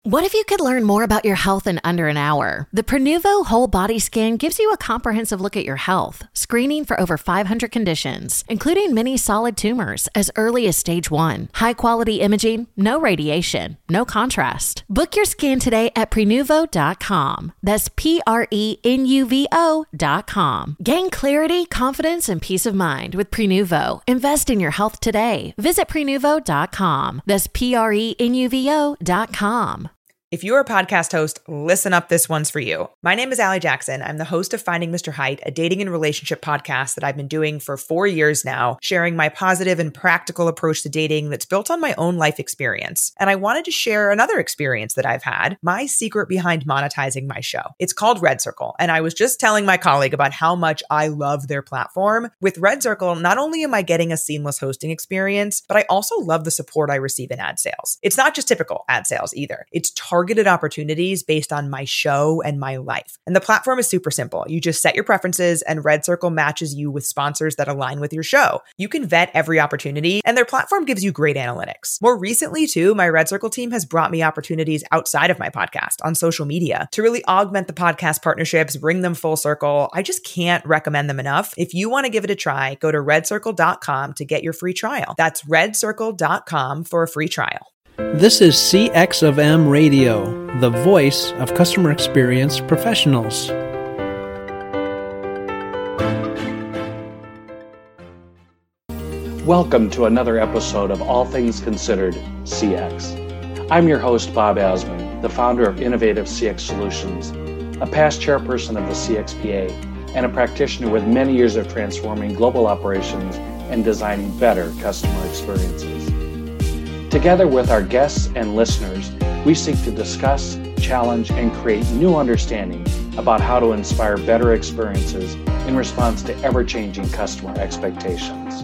What if you could learn more about your health in under an hour? The Prenuvo Whole Body Scan gives you a comprehensive look at your health, screening for over 500 conditions, including many solid tumors as early as stage 1. High-quality imaging, no radiation, no contrast. Book your scan today at Prenuvo.com. That's Prenuvo.com. Gain clarity, confidence, and peace of mind with Prenuvo. Invest in your health today. Visit Prenuvo.com. That's Prenuvo.com. If you're a podcast host, listen up, this one's for you. My name is Allie Jackson. I'm the host of Finding Mr. Height, a dating and relationship podcast that I've been doing for 4 years now, sharing my positive and practical approach to dating that's built on my own life experience. And I wanted to share another experience that I've had, my secret behind monetizing my show. It's called Red Circle, and I was just telling my colleague about how much I love their platform. With Red Circle, not only am I getting a seamless hosting experience, but I also love the support I receive in ad sales. It's not just typical ad sales either. It's targeted opportunities based on my show and my life. And the platform is super simple. You just set your preferences and Red Circle matches you with sponsors that align with your show. You can vet every opportunity and their platform gives you great analytics. More recently too, my Red Circle team has brought me opportunities outside of my podcast on social media to really augment the podcast partnerships, bring them full circle. I just can't recommend them enough. If you want to give it a try, go to redcircle.com to get your free trial. That's redcircle.com for a free trial. This is CX of M Radio, the voice of customer experience professionals. Welcome to another episode of All Things Considered CX. I'm your host, Bob Asman, the founder of Innovative CX Solutions, a past chairperson of the CXPA, and a practitioner with many years of transforming global operations and designing better customer experiences. Together with our guests and listeners, we seek to discuss, challenge, and create new understanding about how to inspire better experiences in response to ever-changing customer expectations.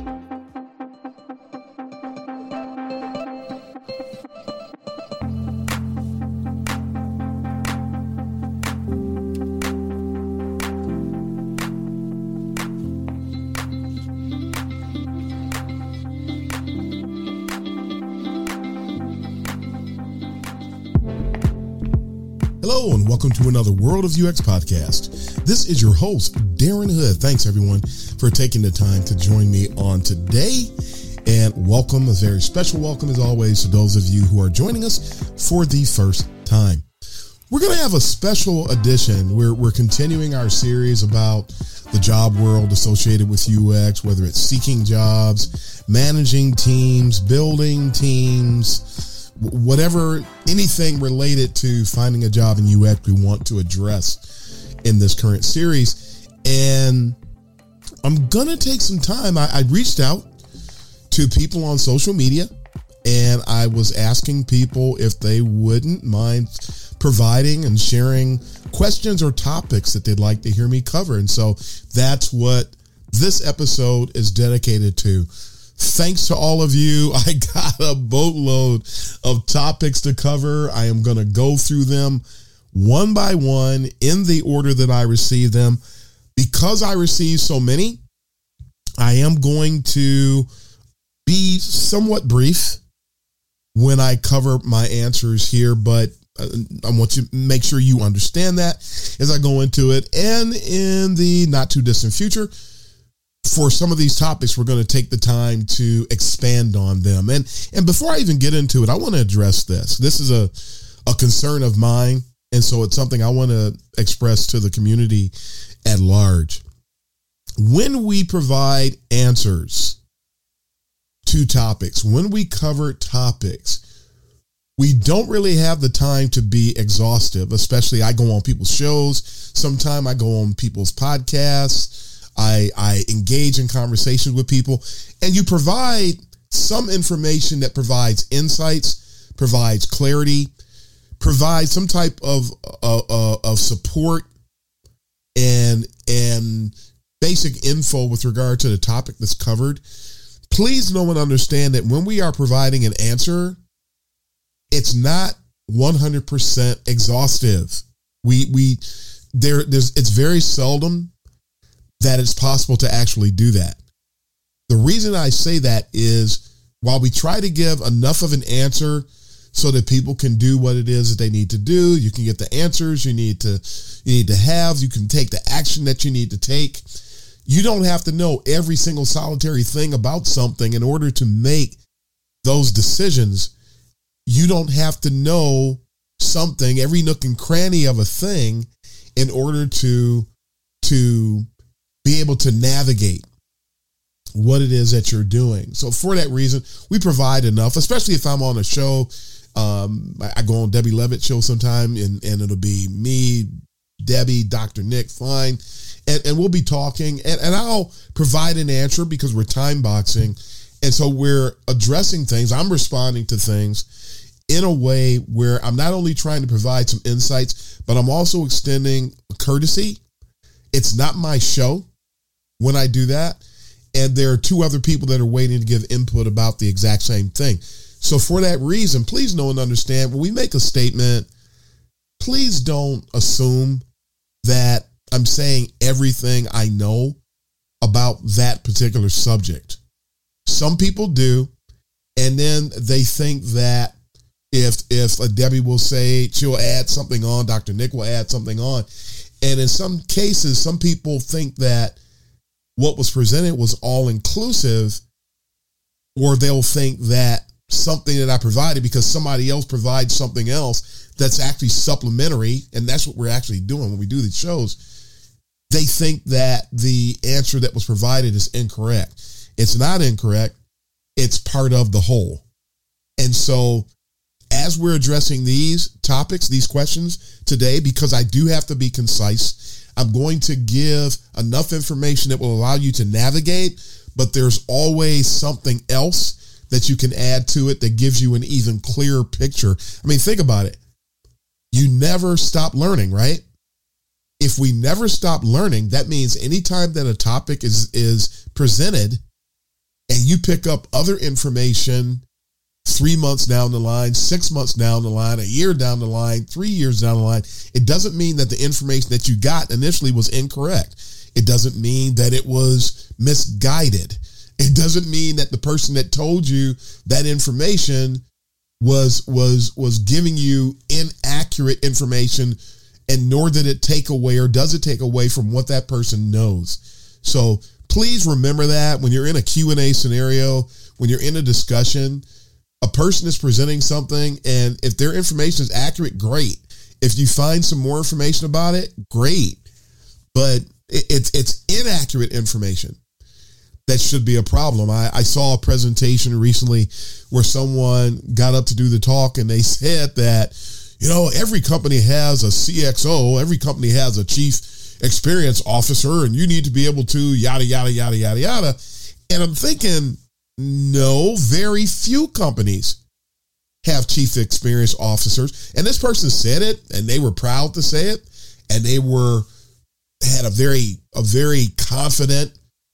Hello and welcome to another World of UX podcast. This is your host, Darren Hood. Thanks everyone for taking the time to join me on today. And welcome, a very special welcome as always to those of you who are joining us for the first time. We're going to have a special edition. We're continuing our series about the job world associated with UX, whether it's seeking jobs, managing teams, building teams, whatever, anything related to finding a job in UX we want to address in this current series. And I'm going to take some time. I reached out to people on social media and I was asking people if they wouldn't mind providing and sharing questions or topics that they'd like to hear me cover. And so that's what this episode is dedicated to. Thanks to all of you. I got a boatload of topics to cover. I am going to go through them one by one in the order that I received them. Because I received so many, I am going to be somewhat brief when I cover my answers here, but I want to make sure you understand that as I go into it. And in the not too distant future, for some of these topics, we're going to take the time to expand on them. And before I even get into it, I want to address this. This is a concern of mine. And so it's something I want to express to the community at large. When we provide answers to topics, when we cover topics, we don't really have the time to be exhaustive, especially I go on people's shows. Sometime I go on people's podcasts. I engage in conversations with people, and you provide some information that provides insights, provides clarity, provides some type of support and basic info with regard to the topic that's covered. Please know and understand that when we are providing an answer, it's not 100% exhaustive. It's very seldom that it's possible to actually do that. The reason I say that is while we try to give enough of an answer so that people can do what it is that they need to do. You can get the answers you need to have. You can take the action that you need to take. You don't have to know every single solitary thing about something in order to make those decisions. You don't have to know something, every nook and cranny of a thing, in order to be able to navigate what it is that you're doing. So for that reason, we provide enough, especially if I'm on a show. I go on Debbie Levitt's show sometime, and it'll be me, Debbie, Dr. Nick Fine, and we'll be talking, and I'll provide an answer because we're time boxing. And so we're addressing things. I'm responding to things in a way where I'm not only trying to provide some insights, but I'm also extending courtesy. It's not my show when I do that. And there are two other people that are waiting to give input about the exact same thing. So for that reason, please know and understand, when we make a statement, please don't assume that I'm saying everything I know about that particular subject. Some people do, and then they think that if Debbie will say she'll add something on, Dr. Nick will add something on. And in some cases, some people think that what was presented was all inclusive, or they'll think that something that I provided, because somebody else provides something else that's actually supplementary, and that's what we're actually doing when we do these shows. They think that the answer that was provided is incorrect. It's not incorrect. It's part of the whole. And so as we're addressing these topics, these questions today, because I do have to be concise, I'm going to give enough information that will allow you to navigate, but there's always something else that you can add to it that gives you an even clearer picture. I mean, think about it. You never stop learning, right? If we never stop learning, that means anytime that a topic is presented and you pick up other information 3 months down the line, 6 months down the line, a year down the line, 3 years down the line, it doesn't mean that the information that you got initially was incorrect. It doesn't mean that it was misguided. It doesn't mean that the person that told you that information was giving you inaccurate information, and nor did it take away, or does it take away from what that person knows. So please remember that when you're in a Q&A scenario, when you're in a discussion, a person is presenting something, and if their information is accurate, great. If you find some more information about it, great. But it's inaccurate information that should be a problem. I saw a presentation recently where someone got up to do the talk, and they said that, every company has a CXO, every company has a chief experience officer, and you need to be able to yada, yada, yada, yada, yada. And I'm thinking, no, very few companies have chief experience officers. And this person said it, and they were proud to say it, and they had a very confident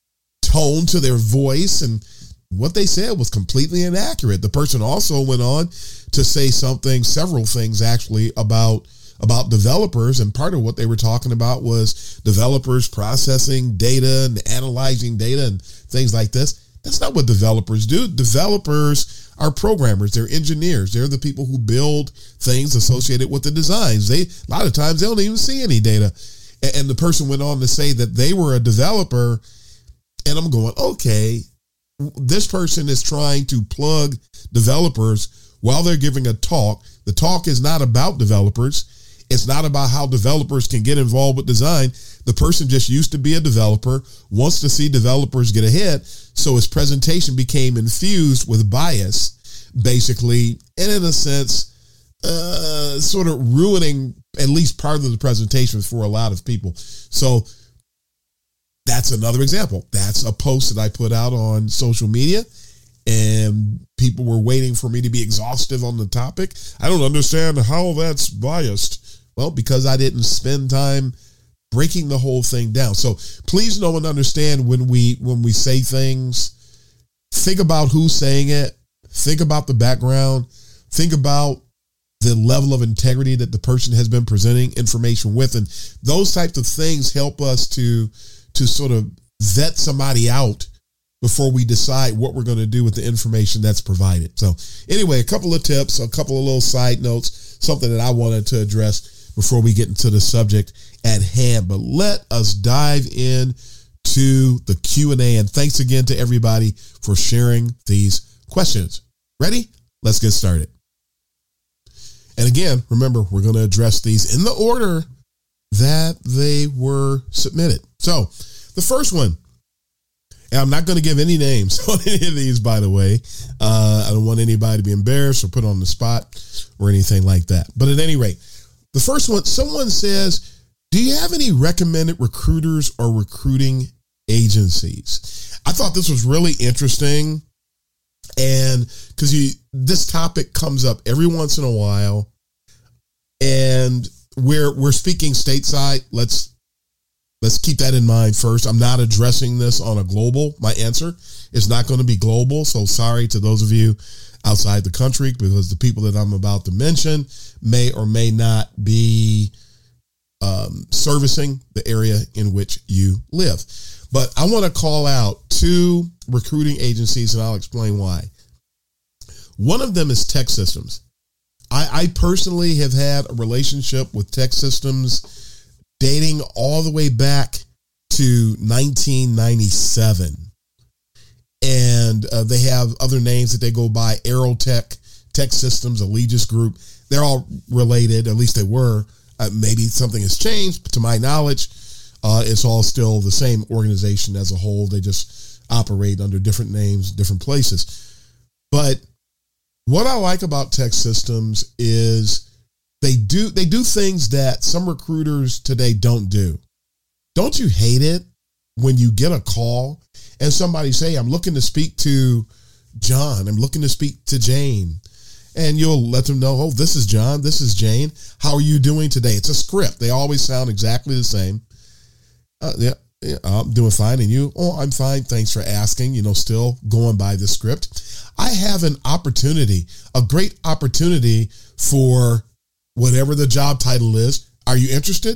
tone to their voice, and what they said was completely inaccurate. The person also went on to say several things actually about developers, and part of what they were talking about was developers processing data and analyzing data and things like this. That's not what developers do. Developers are programmers. They're engineers. They're the people who build things associated with the designs. A lot of times they don't even see any data. And the person went on to say that they were a developer, and I'm going, okay, this person is trying to plug developers while they're giving a talk. The talk is not about developers. It's not about how developers can get involved with design. The person just used to be a developer, wants to see developers get ahead. So his presentation became infused with bias, basically, and in a sense, sort of ruining at least part of the presentation for a lot of people. So that's another example. That's a post that I put out on social media, and people were waiting for me to be exhaustive on the topic. I don't understand how that's biased. Well, because I didn't spend time breaking the whole thing down. So please know and understand when we say things, think about who's saying it, think about the background, think about the level of integrity that the person has been presenting information with. And those types of things help us to sort of vet somebody out before we decide what we're going to do with the information that's provided. So anyway, a couple of tips, a couple of little side notes, something that I wanted to address before we get into the subject at hand. But let us dive in to the Q&A. And thanks again to everybody for sharing these questions. Ready? Let's get started. And again, remember, we're going to address these in the order that they were submitted. So the first one, and I'm not going to give any names on any of these, by the way. I don't want anybody to be embarrassed or put on the spot or anything like that. But at any rate, the first one, someone says, do you have any recommended recruiters or recruiting agencies? I thought this was really interesting. And because this topic comes up every once in a while, and we're speaking stateside. Let's keep that in mind first. I'm not addressing this on a global. My answer is not going to be global. So sorry to those of you outside the country, because the people that I'm about to mention may or may not be servicing the area in which you live. But I want to call out 2 recruiting agencies, and I'll explain why. One of them is TEKsystems. I personally have had a relationship with TEKsystems dating all the way back to 1997. And they have other names that they go by: Aerotech, TEKsystems, Allegis Group. They're all related, at least they were. Maybe something has changed, but to my knowledge, it's all still the same organization as a whole. They just operate under different names, different places. But what I like about TEKsystems is they do things that some recruiters today don't do. Don't you hate it when you get a call and somebody say, I'm looking to speak to John, I'm looking to speak to Jane, and you'll let them know, oh, this is John, this is Jane, how are you doing today? It's a script. They always sound exactly the same. Yeah, I'm doing fine. And you? Oh, I'm fine. Thanks for asking. Still going by the script. I have an opportunity, a great opportunity for whatever the job title is. Are you interested?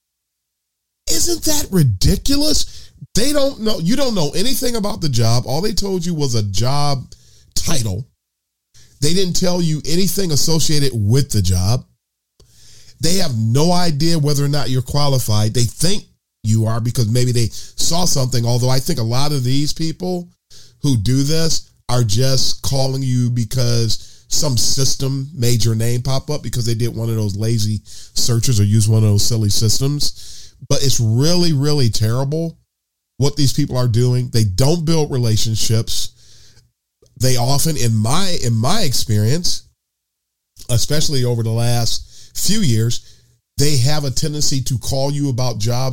Isn't that ridiculous? They don't know. You don't know anything about the job. All they told you was a job title. They didn't tell you anything associated with the job. They have no idea whether or not you're qualified. They think you are because maybe they saw something, although I think a lot of these people who do this are just calling you because some system made your name pop up because they did one of those lazy searches or used one of those silly systems. But it's really, really terrible what these people are doing. They don't build relationships. They often, in my experience, especially over the last few years, they have a tendency to call you about jobs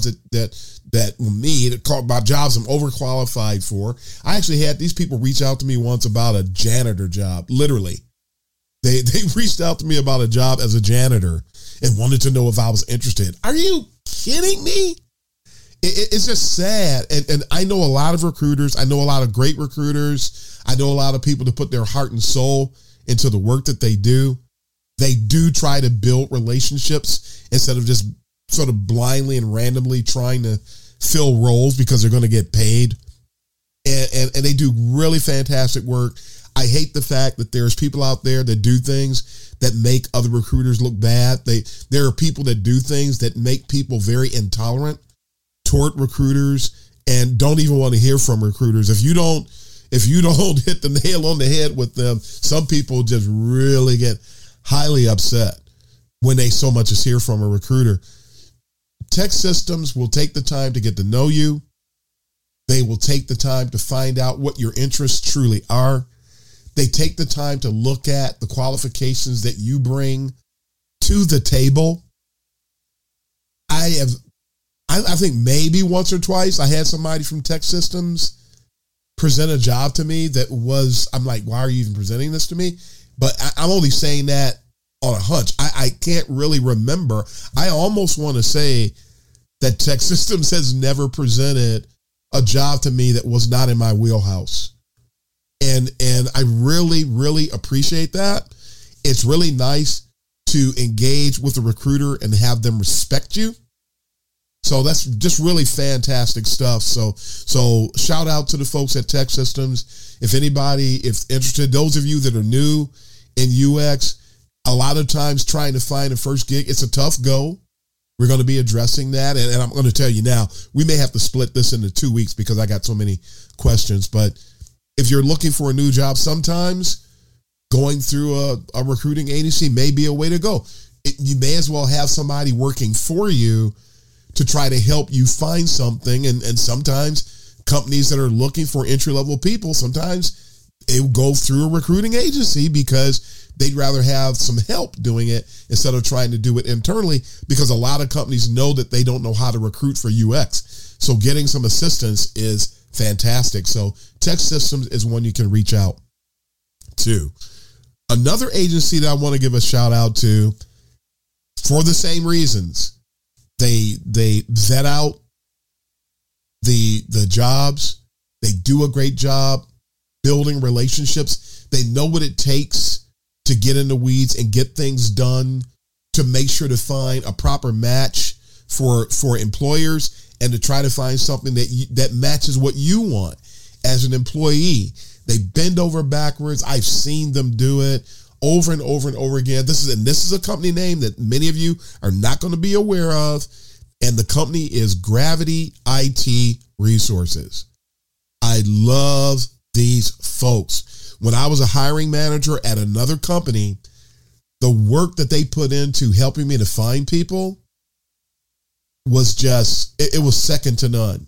that call about jobs I'm overqualified for. I actually had these people reach out to me once about a janitor job. Literally, they reached out to me about a job as a janitor and wanted to know if I was interested. Are you kidding me? It's just sad. And I know a lot of recruiters. I know a lot of great recruiters. I know a lot of people that put their heart and soul into the work that they do. They do try to build relationships instead of just sort of blindly and randomly trying to fill roles because they're going to get paid. And they do really fantastic work. I hate the fact that there's people out there that do things that make other recruiters look bad. There are people that do things that make people very intolerant toward recruiters and don't even want to hear from recruiters. If you don't hit the nail on the head with them, some people just really get highly upset when they so much as hear from a recruiter. TEKsystems will take the time to get to know you. They will take the time to find out what your interests truly are. They take the time to look at the qualifications that you bring to the table. I think maybe once or twice I had somebody from TEKsystems present a job to me that was, I'm like, why are you even presenting this to me? But I'm only saying that on a hunch. I can't really remember. I almost want to say that TEKsystems has never presented a job to me that was not in my wheelhouse. And I really, really appreciate that. It's really nice to engage with a recruiter and have them respect you. So that's just really fantastic stuff. So shout out to the folks at Tech Systems. If anybody is interested, those of you that are new in UX, a lot of times trying to find a first gig, it's a tough go. We're going to be addressing that. And I'm going to tell you now, we may have to split this into 2 weeks because I got so many questions. But if you're looking for a new job, sometimes going through a recruiting agency may be a way to go. You may as well have somebody working for you to try to help you find something. And sometimes companies that are looking for entry-level people, sometimes it will go through a recruiting agency because they'd rather have some help doing it instead of trying to do it internally, because a lot of companies know that they don't know how to recruit for UX. So getting some assistance is fantastic. So Tech Systems is one you can reach out to. Another agency that I want to give a shout out to for the same reasons. They vet out the jobs. They do a great job building relationships. They know what it takes to get in the weeds and get things done, to make sure to find a proper match for employers and to try to find something that matches what you want as an employee. They bend over backwards. I've seen them do it over and over and over again. This is a company name that many of you are not going to be aware of, and the company is Gravity IT Resources. I love these folks. When I was a hiring manager at another company, the work that they put into helping me to find people was just, it was second to none.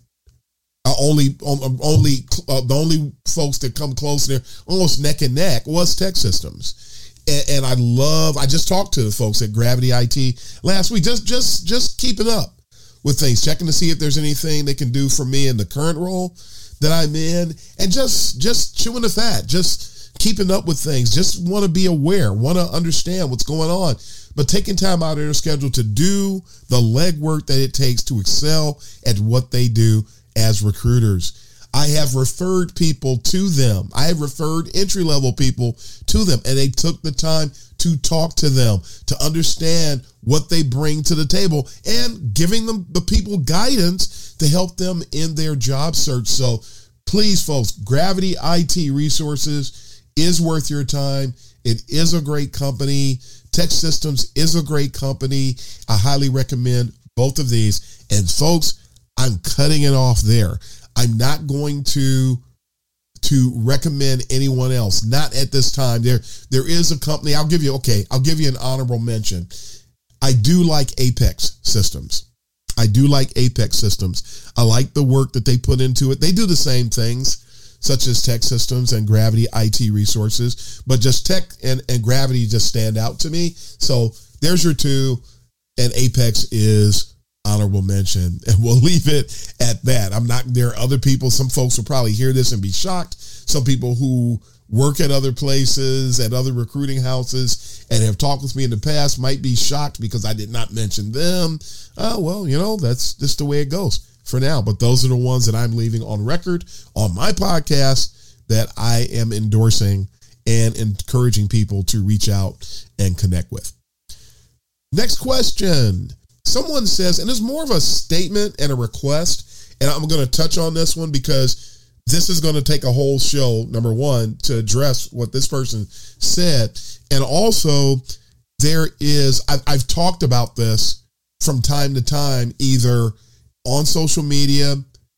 The only folks that come close there, almost neck and neck, was Tech Systems. And I just talked to the folks at Gravity IT last week, just keeping up with things, checking to see if there's anything they can do for me in the current role that I'm in, and just chewing the fat, just keeping up with things, just want to be aware, want to understand what's going on, but taking time out of their schedule to do the legwork that it takes to excel at what they do as recruiters. I have referred people to them. I have referred entry-level people to them, and they took the time to talk to them, to understand what they bring to the table, and giving them the people guidance to help them in their job search. So please, folks, Gravity IT Resources is worth your time. It is a great company. Tech Systems is a great company. I highly recommend both of these. And folks, I'm cutting it off there. I'm not going to recommend anyone else. Not at this time. There is a company. I'll give you an honorable mention. I do like Apex Systems. I like the work that they put into it. They do the same things, such as Tech Systems and Gravity IT Resources, but just Tech and Gravity just stand out to me. So there's your two, and Apex is honorable mention, and we'll leave it at that. There are other people, some folks will probably hear this and be shocked. Some people who work at other places, at other recruiting houses, and have talked with me in the past might be shocked because I did not mention them. That's just the way it goes for now. But those are the ones that I'm leaving on record on my podcast that I am endorsing and encouraging people to reach out and connect with. Next question. Someone says, and it's more of a statement and a request, and I'm going to touch on this one because this is going to take a whole show, number one, to address what this person said. And also, I've talked about this from time to time, either on social media,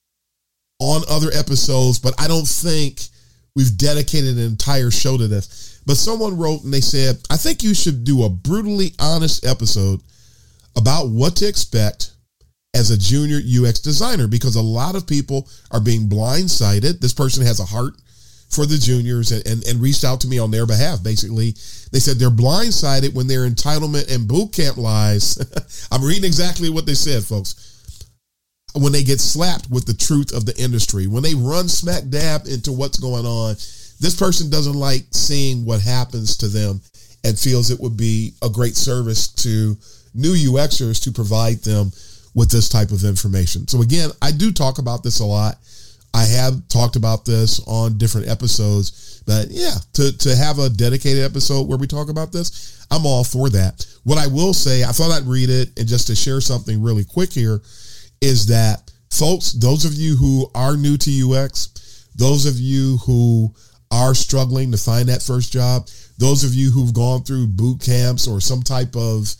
on other episodes, but I don't think we've dedicated an entire show to this. But someone wrote and they said, I think you should do a brutally honest episode about what to expect as a junior UX designer, because a lot of people are being blindsided. This person has a heart for the juniors and reached out to me on their behalf. Basically, they said they're blindsided when their entitlement and boot camp lies. I'm reading exactly what they said, folks. When they get slapped with the truth of the industry, when they run smack dab into what's going on, this person doesn't like seeing what happens to them and feels it would be a great service to new UXers to provide them with this type of information. So again, I do talk about this a lot. I have talked about this on different episodes, but yeah, to have a dedicated episode where we talk about this, I'm all for that. What I will say, I thought I'd read it, and just to share something really quick here, is that, folks, those of you who are new to UX, those of you who are struggling to find that first job, those of you who've gone through boot camps or some type of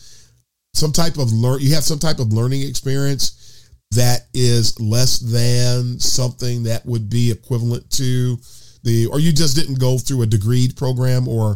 learning experience that is less than something that would be equivalent to or you just didn't go through a degreed program or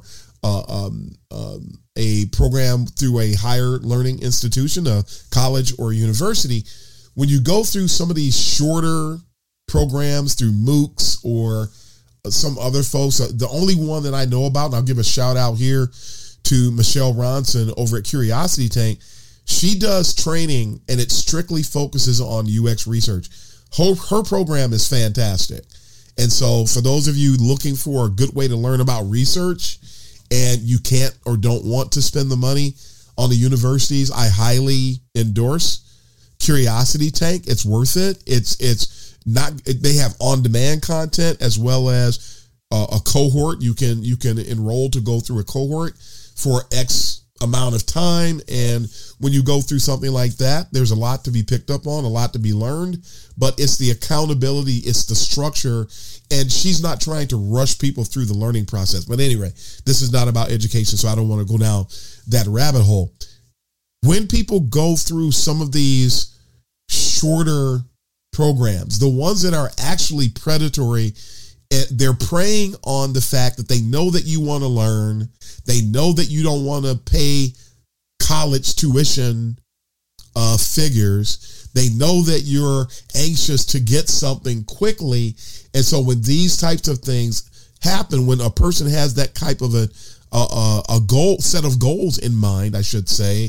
a program through a higher learning institution, a college or university. When you go through some of these shorter programs through MOOCs or some other folks, the only one that I know about, and I'll give a shout out here to Michelle Ronson over at Curiosity Tank. She does training and it strictly focuses on UX research. Her program is fantastic. And so for those of you looking for a good way to learn about research and you can't or don't want to spend the money on the universities, I highly endorse Curiosity Tank. It's worth it. They have on-demand content as well as a cohort. You can enroll to go through a cohort for X amount of time. And when you go through something like that, there's a lot to be picked up on, a lot to be learned, but it's the accountability, it's the structure, and she's not trying to rush people through the learning process. But anyway, this is not about education, so I don't want to go down that rabbit hole. When people go through some of these shorter programs, the ones that are actually predatory, they're preying on the fact that they know that you want to learn. They know that you don't want to pay college tuition figures. They know that you're anxious to get something quickly. And so when these types of things happen, when a person has that type of a goal, set of goals in mind, I should say,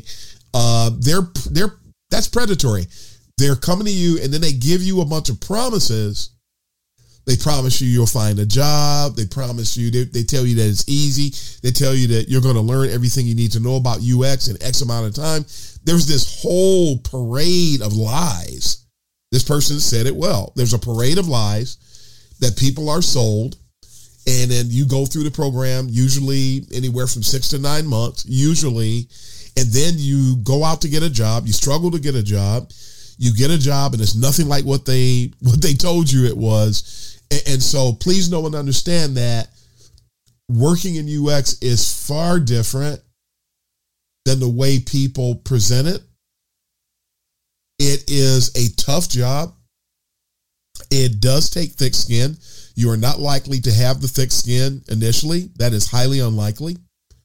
that's predatory. They're coming to you and then they give you a bunch of promises. They promise you you'll find a job. They promise you, they tell you that it's easy. They tell you that you're going to learn everything you need to know about UX in X amount of time. There's this whole parade of lies. This person said it well. There's a parade of lies that people are sold. And then you go through the program, usually anywhere from 6 to 9 months, usually. And then you go out to get a job. You struggle to get a job. You get a job and it's nothing like what they told you it was. And so please know and understand that working in UX is far different than the way people present it. It is a tough job. It does take thick skin. You are not likely to have the thick skin initially. That is highly unlikely.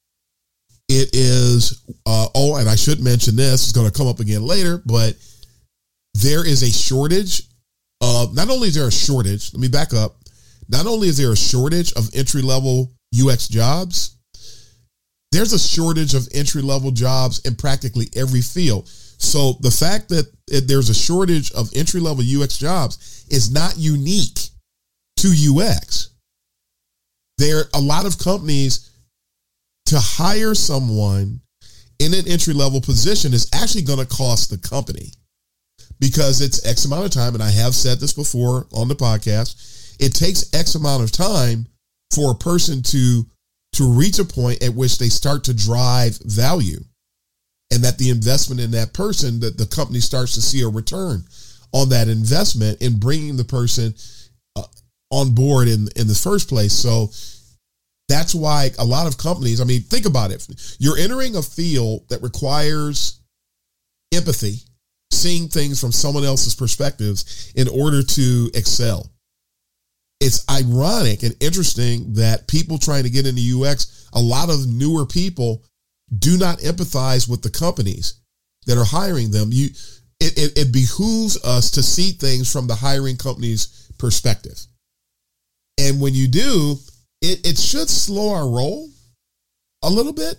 It is, and I should mention this, it's going to come up again later, but there is a shortage of, not only is there a shortage, let me back up. Not only is there a shortage of entry-level UX jobs, there's a shortage of entry-level jobs in practically every field. So the fact that there's a shortage of entry-level UX jobs is not unique to UX. There are a lot of companies to hire someone in an entry-level position is actually going to cost the company. Because it's X amount of time, and I have said this before on the podcast, it takes X amount of time for a person to reach a point at which they start to drive value, and that the investment in that person, that the company starts to see a return on that investment in bringing the person on board in the first place. So that's why a lot of companies, I mean, think about it. You're entering a field that requires empathy, seeing things from someone else's perspectives in order to excel. It's ironic and interesting that people trying to get into UX, a lot of newer people do not empathize with the companies that are hiring them. It behooves us to see things from the hiring company's perspective. And when you do, it should slow our roll a little bit.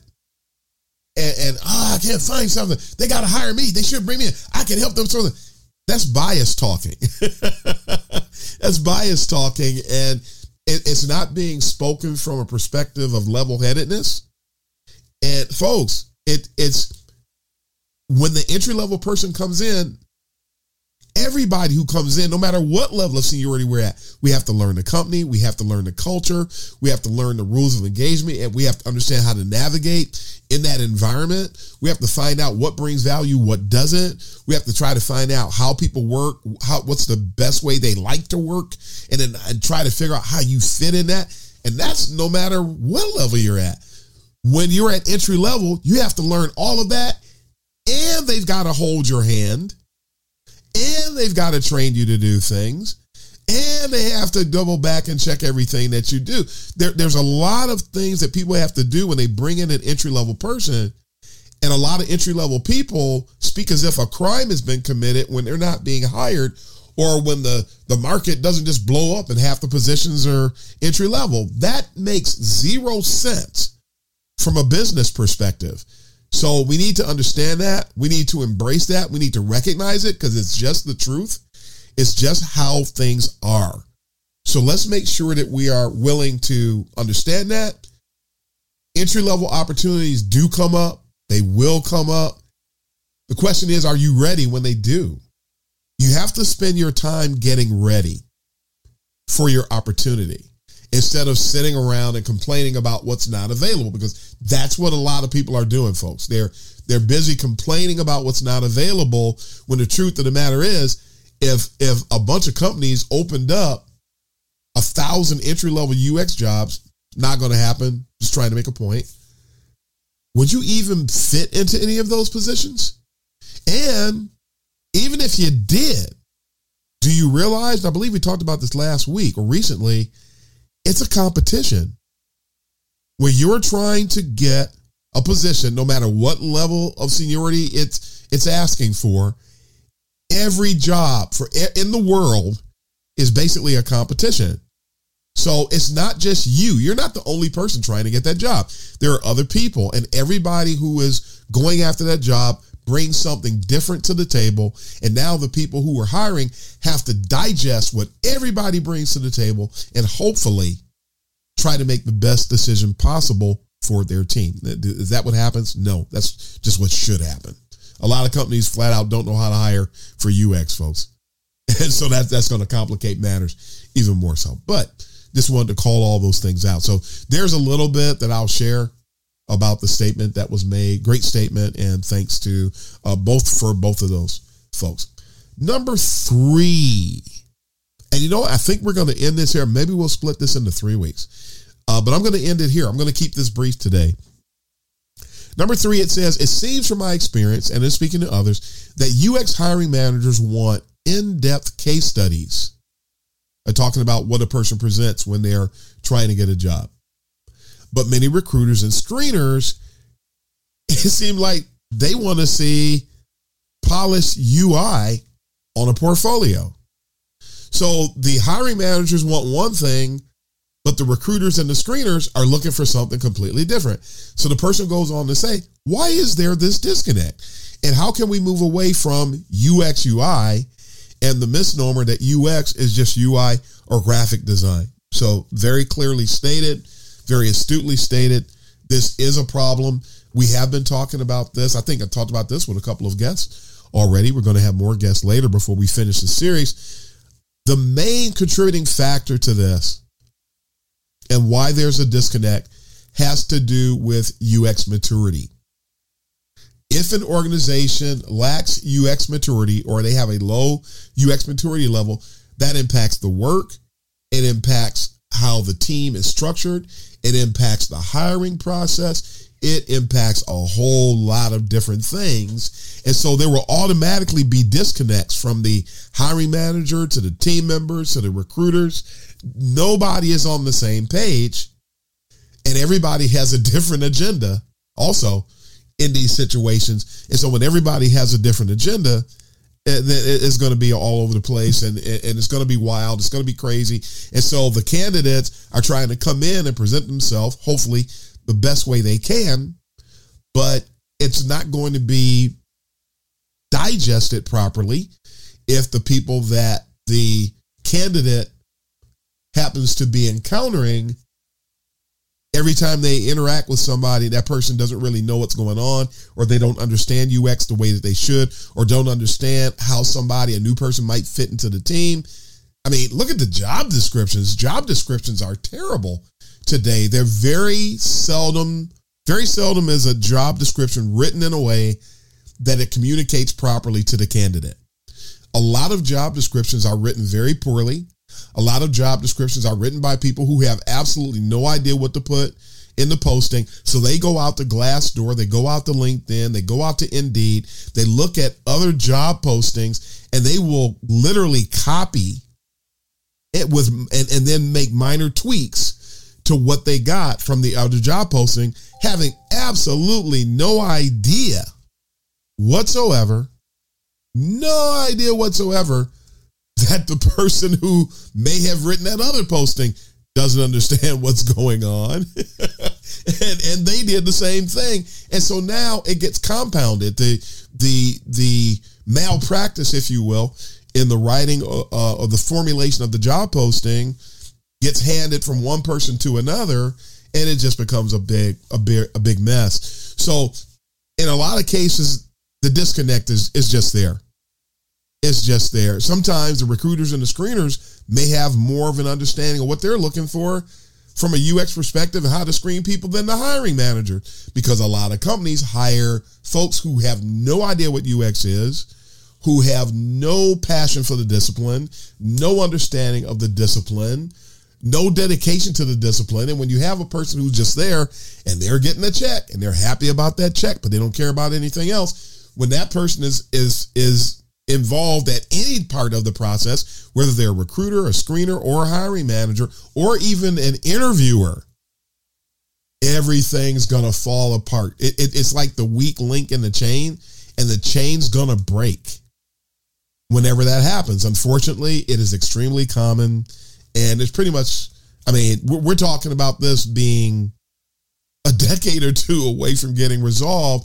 And I can't find something. They got to hire me. They should bring me in. I can help them. That's bias talking. That's bias talking. And it's not being spoken from a perspective of level-headedness. And folks, it's when the entry-level person comes in, everybody who comes in, no matter what level of seniority we're at, we have to learn the company, we have to learn the culture, we have to learn the rules of engagement, and we have to understand how to navigate in that environment. We have to find out what brings value, what doesn't. We have to try to find out how people work, what's the best way they like to work, and try to figure out how you fit in that. And that's no matter what level you're at. When you're at entry level, you have to learn all of that, and they've got to hold your hand, and they've got to train you to do things, and they have to double back and check everything that you do. There's a lot of things that people have to do when they bring in an entry-level person, and a lot of entry-level people speak as if a crime has been committed when they're not being hired, or when the market doesn't just blow up and half the positions are entry-level. That makes zero sense from a business perspective. So we need to understand that. We need to embrace that. We need to recognize it because it's just the truth. It's just how things are. So let's make sure that we are willing to understand that. Entry-level opportunities do come up. They will come up. The question is, are you ready when they do? You have to spend your time getting ready for your opportunity instead of sitting around and complaining about what's not available, because that's what a lot of people are doing, folks. They're busy complaining about what's not available when the truth of the matter is, if a bunch of companies opened up 1,000 entry-level UX jobs, not going to happen, just trying to make a point, would you even fit into any of those positions? And even if you did, do you realize, I believe we talked about this last week or recently, it's a competition where you're trying to get a position, no matter what level of seniority it's asking for. Every job in the world is basically a competition. So it's not just you. You're not the only person trying to get that job. There are other people, and everybody who is going after that job brings something different to the table. And now the people who are hiring have to digest what everybody brings to the table and hopefully try to make the best decision possible for their team. Is that what happens? No, that's just what should happen. A lot of companies flat out don't know how to hire for UX, folks. And so that's going to complicate matters even more so. But just wanted to call all those things out. So there's a little bit that I'll share about the statement that was made. Great statement, and thanks to both of those folks. Number 3, and I think we're going to end this here. Maybe we'll split this into 3 weeks, but I'm going to end it here. I'm going to keep this brief today. Number 3, it says, it seems from my experience, and in speaking to others, that UX hiring managers want in-depth case studies, talking about what a person presents when they're trying to get a job. But many recruiters and screeners, it seems like they want to see polished UI on a portfolio. So the hiring managers want one thing, but the recruiters and the screeners are looking for something completely different. So the person goes on to say, why is there this disconnect? And how can we move away from UX UI and the misnomer that UX is just UI or graphic design? So very clearly stated, very astutely stated, this is a problem. We have been talking about this. I think I talked about this with a couple of guests already. We're going to have more guests later before we finish the series. The main contributing factor to this and why there's a disconnect has to do with UX maturity. If an organization lacks UX maturity or they have a low UX maturity level, that impacts the work. It impacts how the team is structured. It impacts the hiring process. It impacts a whole lot of different things. And so there will automatically be disconnects from the hiring manager to the team members to the recruiters. Nobody is on the same page, and everybody has a different agenda also in these situations. And so when everybody has a different agenda, it's going to be all over the place, and it's going to be wild. It's going to be crazy. And so the candidates are trying to come in and present themselves, hopefully the best way they can, but it's not going to be digested properly if the people that the candidate happens to be encountering Every time they interact with somebody, that person doesn't really know what's going on, or they don't understand UX the way that they should, or don't understand how a new person might fit into the team. I mean, look at the job descriptions. Job descriptions are terrible today. They're very seldom is a job description written in a way that it communicates properly to the candidate. A lot of job descriptions are written very poorly. A lot of job descriptions are written by people who have absolutely no idea what to put in the posting. So they go out to Glassdoor, they go out to LinkedIn, they go out to Indeed, they look at other job postings, and they will literally copy it and then make minor tweaks to what they got from the other job posting, having absolutely no idea whatsoever that the person who may have written that other posting doesn't understand what's going on. and they did the same thing. And so now it gets compounded. The malpractice, if you will, in the writing or the formulation of the job posting gets handed from one person to another, and it just becomes a big mess. So in a lot of cases, the disconnect is just there. It's just there. Sometimes the recruiters and the screeners may have more of an understanding of what they're looking for from a UX perspective and how to screen people than the hiring manager, because a lot of companies hire folks who have no idea what UX is, who have no passion for the discipline, no understanding of the discipline, no dedication to the discipline. And when you have a person who's just there and they're getting a check and they're happy about that check, but they don't care about anything else, when that person is involved at any part of the process, whether they're a recruiter, a screener, or a hiring manager, or even an interviewer, everything's going to fall apart. It's like the weak link in the chain, and the chain's going to break whenever that happens. Unfortunately, it is extremely common, and it's pretty much, I mean, we're talking about this being a decade or two away from getting resolved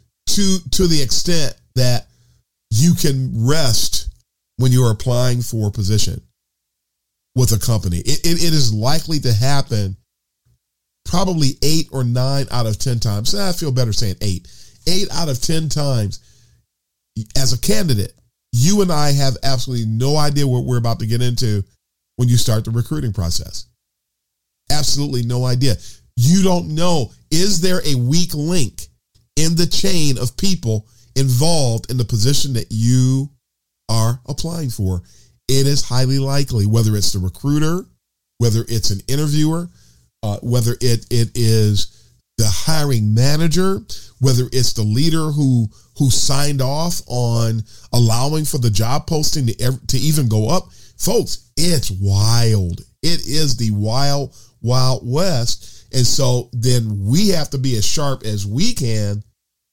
to the extent that you can rest when you're applying for a position with a company. It is likely to happen probably 8 or 9 out of 10 times. I feel better saying 8. 8 out of 10 times as a candidate, you and I have absolutely no idea what we're about to get into when you start the recruiting process. Absolutely no idea. You don't know, is there a weak link in the chain of people involved in the position that you are applying for? It is highly likely, whether it's the recruiter, whether it's an interviewer, whether it is the hiring manager, whether it's the leader who signed off on allowing for the job posting to even go up. Folks, it's wild. It is the wild, wild west. And so then we have to be as sharp as we can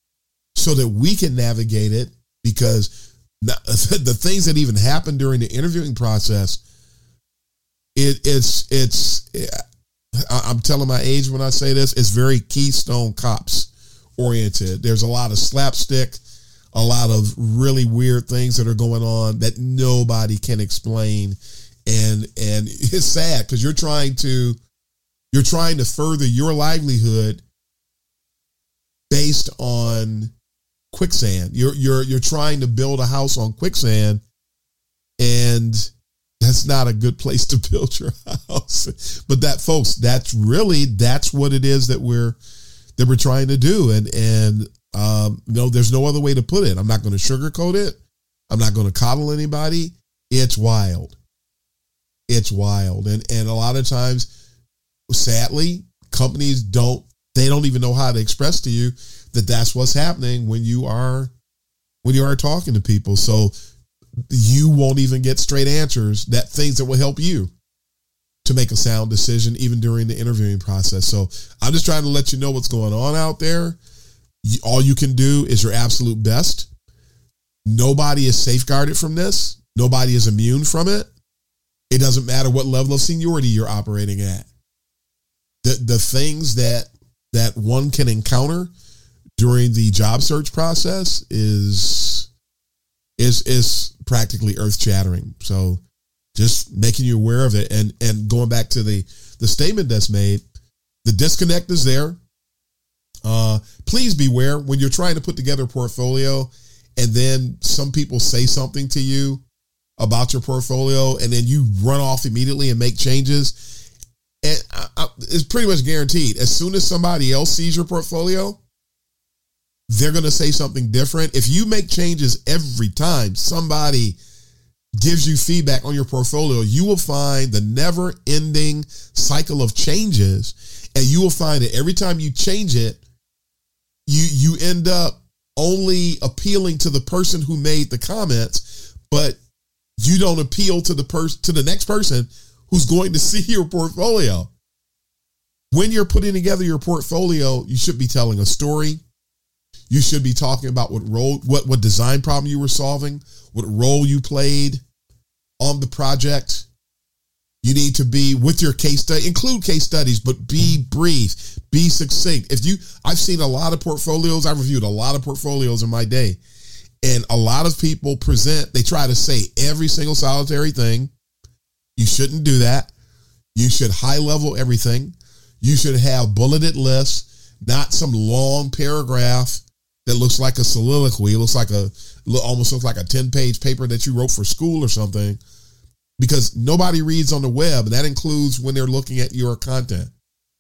so that we can navigate it, because the things that even happen during the interviewing process, I'm telling my age when I say this, it's very Keystone Cops oriented. There's a lot of slapstick, a lot of really weird things that are going on that nobody can explain. And it's sad because you're trying to further your livelihood based on quicksand. You're trying to build a house on quicksand, and that's not a good place to build your house. But that, folks, that's what it is that we're trying to do. And no, there's no other way to put it. I'm not going to sugarcoat it. I'm not going to coddle anybody. It's wild. It's wild. And a lot of times, sadly, companies don't even know how to express to you that that's what's happening when you are talking to people. So you won't even get straight answers, that things that will help you to make a sound decision even during the interviewing process. So I'm just trying to let you know what's going on out there. All you can do is your absolute best. Nobody is safeguarded from this. Nobody is immune from it. It doesn't matter what level of seniority you're operating at. The things that one can encounter during the job search process is practically earth-shattering. So just making you aware of it, and going back to the statement that's made, The disconnect is there. Please beware when you're trying to put together a portfolio and then some people say something to you about your portfolio and then you run off immediately and make changes. And it's pretty much guaranteed. As soon as somebody else sees your portfolio, they're going to say something different. If you make changes every time somebody gives you feedback on your portfolio, you will find the never-ending cycle of changes, and you will find that every time you change it, you end up only appealing to the person who made the comments, but you don't appeal to the next person who's going to see your portfolio. When you're putting together your portfolio, you should be telling a story. You should be talking about what design problem you were solving, what role you played on the project. You need to be with your case study, include case studies, but be brief, be succinct. I've seen a lot of portfolios. I've reviewed a lot of portfolios in my day, and a lot of people they try to say every single solitary thing. You shouldn't do that. You should high level everything. You should have bulleted lists, not some long paragraph that looks like a soliloquy. It almost looks like a 10-page paper that you wrote for school or something, because nobody reads on the web, and that includes when they're looking at your content.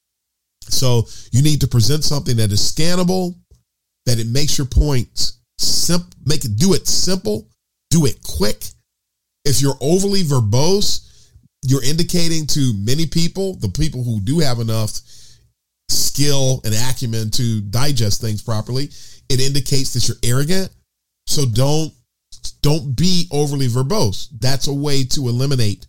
So you need to present something that is scannable, that it makes your points simple, do it simple, do it quick. If you're overly verbose, you're indicating to many people, the people who do have enough skill and acumen to digest things properly, it indicates that you're arrogant. So don't be overly verbose. That's a way to eliminate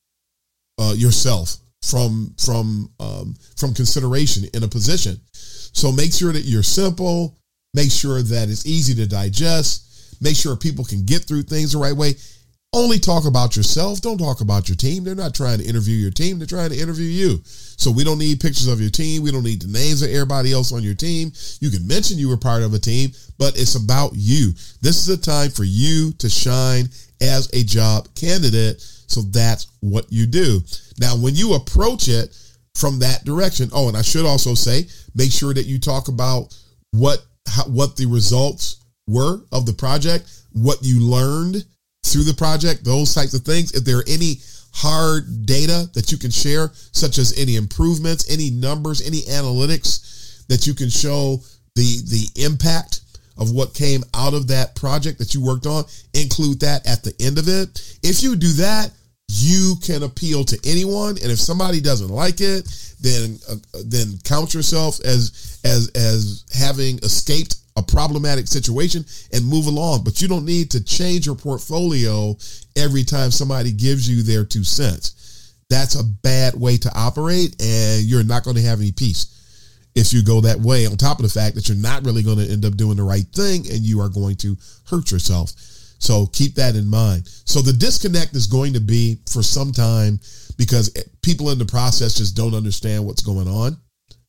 yourself from consideration in a position. So make sure that you're simple. Make sure that it's easy to digest. Make sure people can get through things the right way. Only talk about yourself. Don't talk about your team. They're not trying to interview your team. They're trying to interview you. So we don't need pictures of your team. We don't need the names of everybody else on your team. You can mention you were part of a team, but it's about you. This is a time for you to shine as a job candidate. So that's what you do. Now, when you approach it from that direction, and I should also say, make sure that you talk about what the results were of the project, what you learned through the project, those types of things. If there are any hard data that you can share, such as any improvements, any numbers, any analytics that you can show the impact of what came out of that project that you worked on, include that at the end of it. If you do that, you can appeal to anyone. And if somebody doesn't like it, then count yourself as having escaped a problematic situation and move along. But you don't need to change your portfolio every time somebody gives you their 2 cents. That's a bad way to operate, and you're not going to have any peace if you go that way, on top of the fact that you're not really going to end up doing the right thing and you are going to hurt yourself. So keep that in mind. So the disconnect is going to be for some time because people in the process just don't understand what's going on.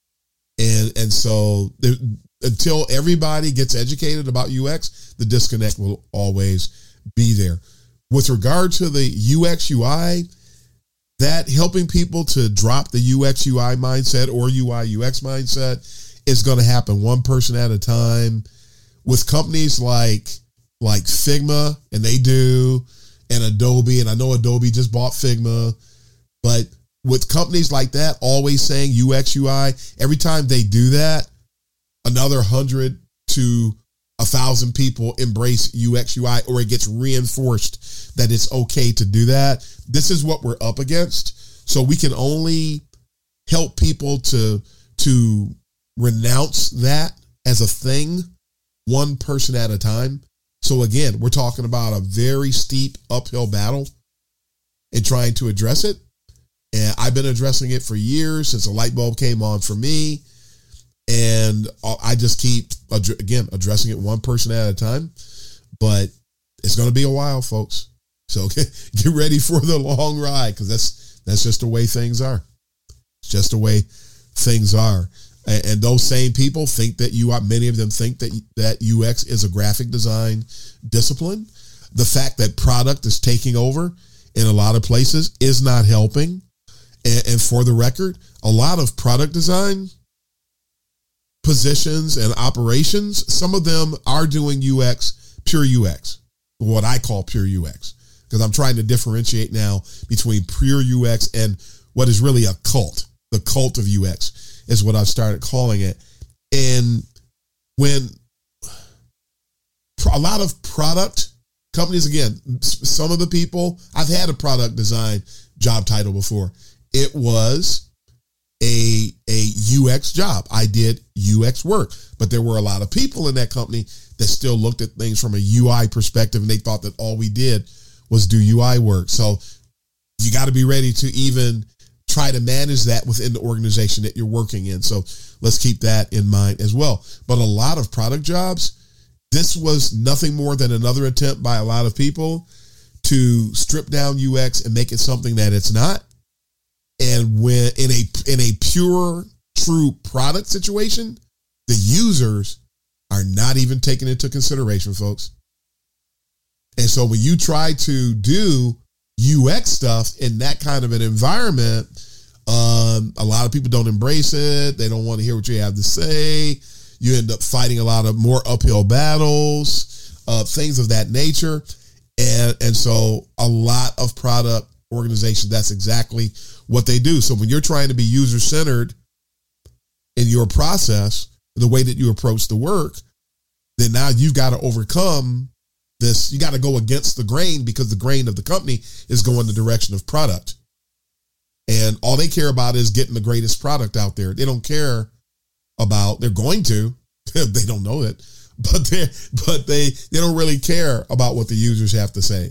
And so until everybody gets educated about UX, the disconnect will always be there. With regard to the UX UI, that helping people to drop the UX UI mindset or UI UX mindset is going to happen one person at a time. With companies like Figma, and Adobe, and I know Adobe just bought Figma, but with companies like that always saying UX UI, every time they do that, another 100 to 1,000 people embrace UX UI, or it gets reinforced that it's okay to do that. This is what we're up against. So we can only help people to renounce that as a thing, one person at a time. So again, we're talking about a very steep uphill battle in trying to address it. And I've been addressing it for years, since a light bulb came on for me. And I just keep, again, addressing it one person at a time. But it's going to be a while, folks. So get ready for the long ride, because that's just the way things are. It's just the way things are. And those same people think that many of them think that UX is a graphic design discipline. The fact that product is taking over in a lot of places is not helping. And for the record, a lot of product design positions and operations, some of them are doing UX, pure UX, what I call pure UX, because I'm trying to differentiate now between pure UX and what is really a cult. The cult of UX is what I've started calling it. And when a lot of product companies, again, some of the people, I've had a product design job title before. It was a UX job. I did UX work, but there were a lot of people in that company that still looked at things from a UI perspective, and they thought that all we did was do UI work. So you got to be ready to even try to manage that within the organization that you're working in. So let's keep that in mind as well. But a lot of product jobs, this was nothing more than another attempt by a lot of people to strip down UX and make it something that it's not. And when in a pure, true product situation, the users are not even taken into consideration, folks. And so when you try to do UX stuff in that kind of an environment, a lot of people don't embrace it. They don't want to hear what you have to say. You end up fighting a lot of more uphill battles, things of that nature. And so a lot of product organizations, that's exactly what they do. So when you're trying to be user-centered in your process, the way that you approach the work, then now you've got to overcome this. You got to go against the grain, because the grain of the company is going the direction of product. And all they care about is getting the greatest product out there. They don't care about, they're going to, they don't know it, but they don't really care about what the users have to say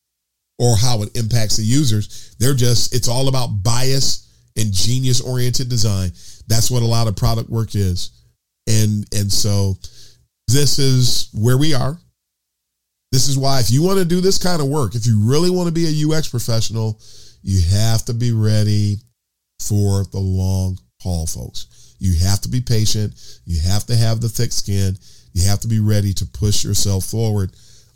or how it impacts the users. It's all about bias and genius-oriented design. That's what a lot of product work is. And so this is where we are. This is why if you want to do this kind of work, if you really want to be a UX professional, you have to be ready for the long haul, folks. You have to be patient. You have to have the thick skin. You have to be ready to push yourself forward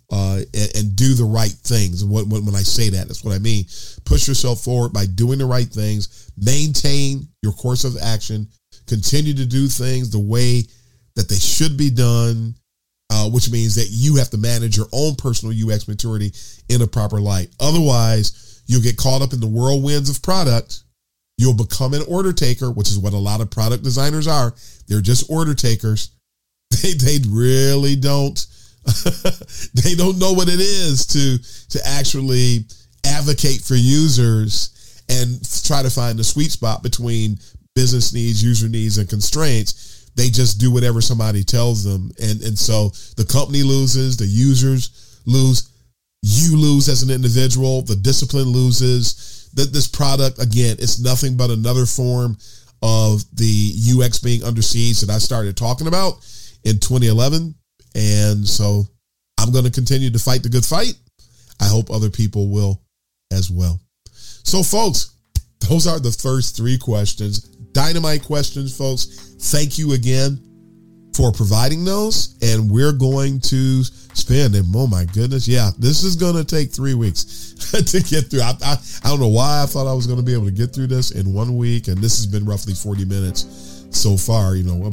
and do the right things. And when I say that, that's what I mean. Push yourself forward by doing the right things. Maintain your course of action. Continue to do things the way that they should be done, which means that you have to manage your own personal UX maturity in a proper light. Otherwise, you'll get caught up in the whirlwinds of product. You'll become an order taker, which is what a lot of product designers are. They're just order takers. They really don't. They don't know what it is to actually advocate for users and try to find the sweet spot between business needs, user needs, and constraints. They just do whatever somebody tells them. And so the company loses, the users lose, you lose as an individual, the discipline loses. This product, again, it's nothing but another form of the UX being under siege that I started talking about in 2011. And so I'm going to continue to fight the good fight. I hope other people will as well. So, folks, those are the first three questions. Dynamite questions, folks. Thank you again for providing those. And we're going to spend, and oh my goodness, yeah, this is going to take 3 weeks to get through. I don't know why I thought I was going to be able to get through this in 1 week. And this has been roughly 40 minutes so far,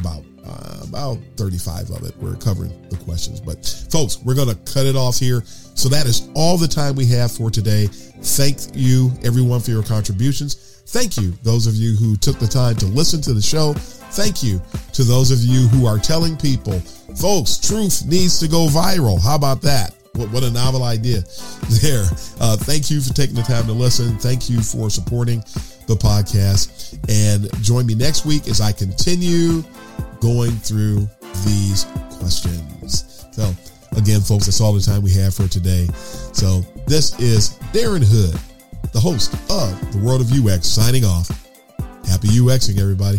about 35 of it. We're covering the questions. But folks, we're going to cut it off here. So that is all the time we have for today. Thank you, everyone, for your contributions. Thank you, those of you who took the time to listen to the show. Thank you to those of you who are telling people, folks, truth needs to go viral. How about that? What a novel idea there. Thank you for taking the time to listen. Thank you for supporting the podcast. And join me next week as I continue going through these questions. So again, folks, that's all the time we have for today. So this is Darren Hood, the host of The World of UX, signing off. Happy UXing, everybody.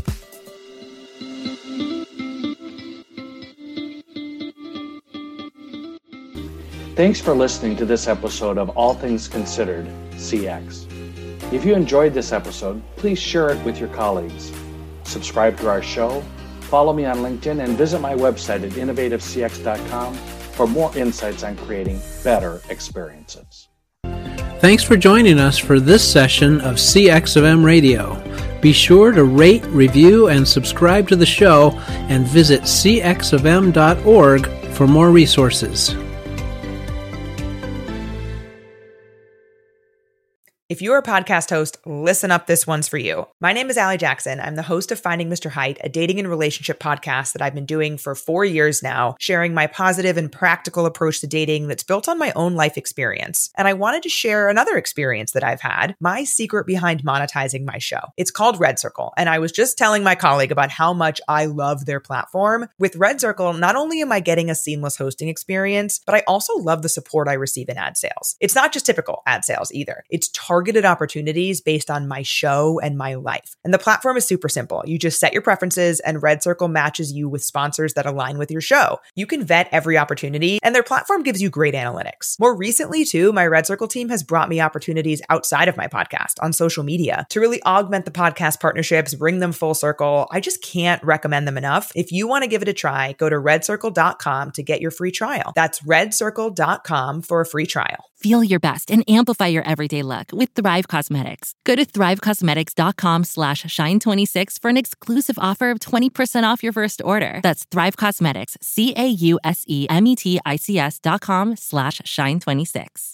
Thanks for listening to this episode of All Things Considered CX. If you enjoyed this episode, please share it with your colleagues. Subscribe to our show, follow me on LinkedIn, and visit my website at innovativecx.com for more insights on creating better experiences. Thanks for joining us for this session of CX of M Radio. Be sure to rate, review, and subscribe to the show, and visit cxofm.org for more resources. If you're a podcast host, listen up, this one's for you. My name is Allie Jackson. I'm the host of Finding Mr. Height, a dating and relationship podcast that I've been doing for 4 years now, sharing my positive and practical approach to dating that's built on my own life experience. And I wanted to share another experience that I've had, my secret behind monetizing my show. It's called Red Circle, and I was just telling my colleague about how much I love their platform. With Red Circle, not only am I getting a seamless hosting experience, but I also love the support I receive in ad sales. It's not just typical ad sales either. It's targeted opportunities based on my show and my life. And the platform is super simple. You just set your preferences and Red Circle matches you with sponsors that align with your show. You can vet every opportunity and their platform gives you great analytics. More recently too, my Red Circle team has brought me opportunities outside of my podcast on social media to really augment the podcast partnerships, bring them full circle. I just can't recommend them enough. If you want to give it a try, go to redcircle.com to get your free trial. That's redcircle.com for a free trial. Feel your best and amplify your everyday look with Thrive Cosmetics. Go to thrivecosmetics.com/shine26 for an exclusive offer of 20% off your first order. That's Thrive Cosmetics, CAUSEMETICS.com/shine26.